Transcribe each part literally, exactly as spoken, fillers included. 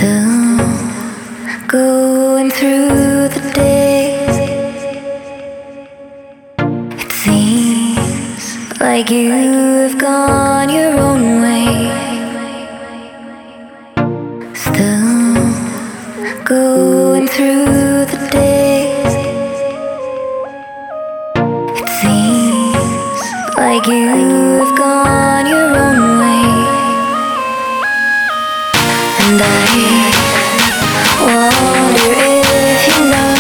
Still going through the days. It seems like you have gone your own way. Still going through the days. It seems like you have gone your own way. And I wonder if you know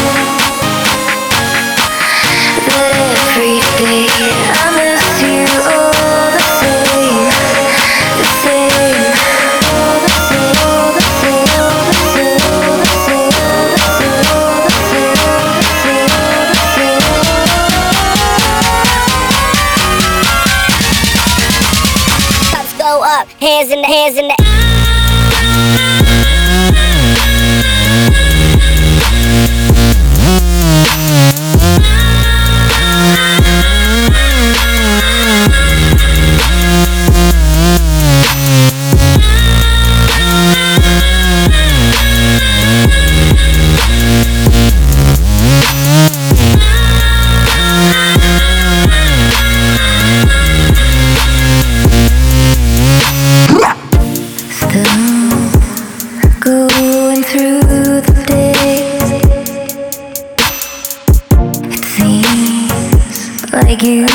that every day I miss you all the same, the same, all the same, all the same, all the same, all the same, all the same, all the same, all the same, all the same. Cups go up, hands in the hands in the. Going through the days. It seems like you